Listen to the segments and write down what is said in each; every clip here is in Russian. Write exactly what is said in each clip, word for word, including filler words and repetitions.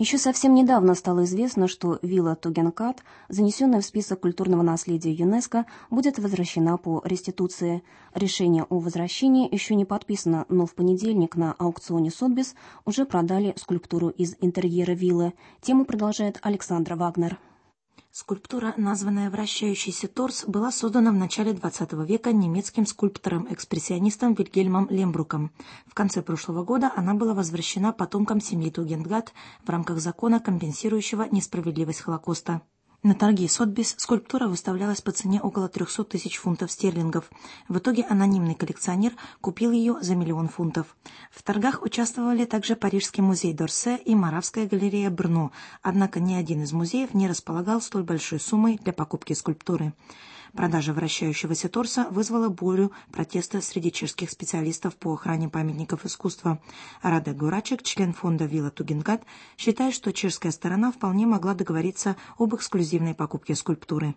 Еще совсем недавно стало известно, что вилла Тугенкат, занесенная в список культурного наследия ЮНЕСКО, будет возвращена по реституции. Решение о возвращении еще не подписано, но в понедельник на аукционе Сотбис уже продали скульптуру из интерьера виллы. Тему продолжает Александра Вагнер. Скульптура, названная «Вращающийся торс», была создана в начале двадцатого века немецким скульптором-экспрессионистом Вильгельмом Лембруком. В конце прошлого года она была возвращена потомкам семьи Тугенгат в рамках закона, компенсирующего несправедливость Холокоста. На торги Сотбис скульптура выставлялась по цене около трехсот тысяч фунтов стерлингов. В итоге анонимный коллекционер купил ее за миллион фунтов. В торгах участвовали также Парижский музей Дорсе и Моравская галерея Брно, однако ни один из музеев не располагал столь большой суммой для покупки скульптуры. Продажа вращающегося торса вызвала бурю протеста среди чешских специалистов по охране памятников искусства. Радek Горачек, член фонда «Вилла Тугенгат», считает, что чешская сторона вполне могла договориться об эксклюзивной покупке скульптуры.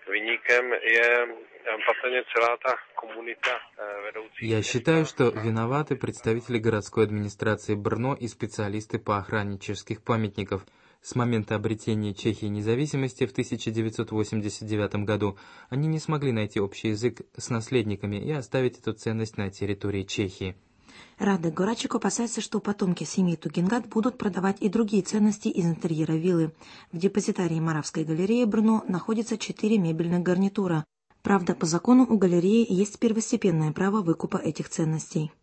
Я считаю, что виноваты представители городской администрации Брно и специалисты по охране чешских памятников. С момента обретения Чехии независимости в тысяча девятьсот восемьдесят девятом году они не смогли найти общий язык с наследниками и оставить эту ценность на территории Чехии. Радek Горачек опасается, что потомки семьи Тугенгат будут продавать и другие ценности из интерьера виллы. В депозитарии Моравской галереи Брно находится четыре мебельных гарнитура. Правда, по закону у галереи есть первостепенное право выкупа этих ценностей.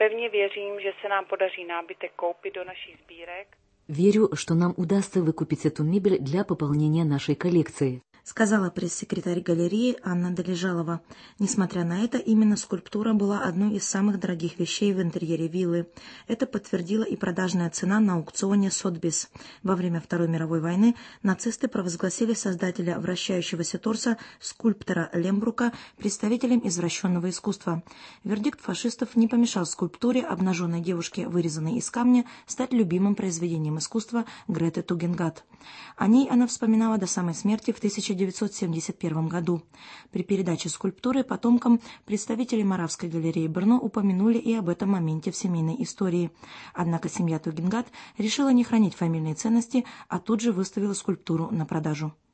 Верю, что нам удастся выкупить эту мебель для пополнения нашей коллекции, сказала пресс-секретарь галереи Анна Долежалова. Несмотря на это, именно скульптура была одной из самых дорогих вещей в интерьере виллы. Это подтвердила и продажная цена на аукционе Сотбис. Во время Второй мировой войны нацисты провозгласили создателя вращающегося торса скульптора Лембрука представителем извращенного искусства. Вердикт фашистов не помешал скульптуре обнаженной девушки, вырезанной из камня, стать любимым произведением искусства Греты Тугенгат. О ней она вспоминала до самой смерти в тысяча девятьсот семьдесят первом году. При передаче скульптуры потомкам представители Моравской галереи Брно упомянули и об этом моменте в семейной истории. Однако семья Тугенгат решила не хранить фамильные ценности, а тут же выставила скульптуру на продажу.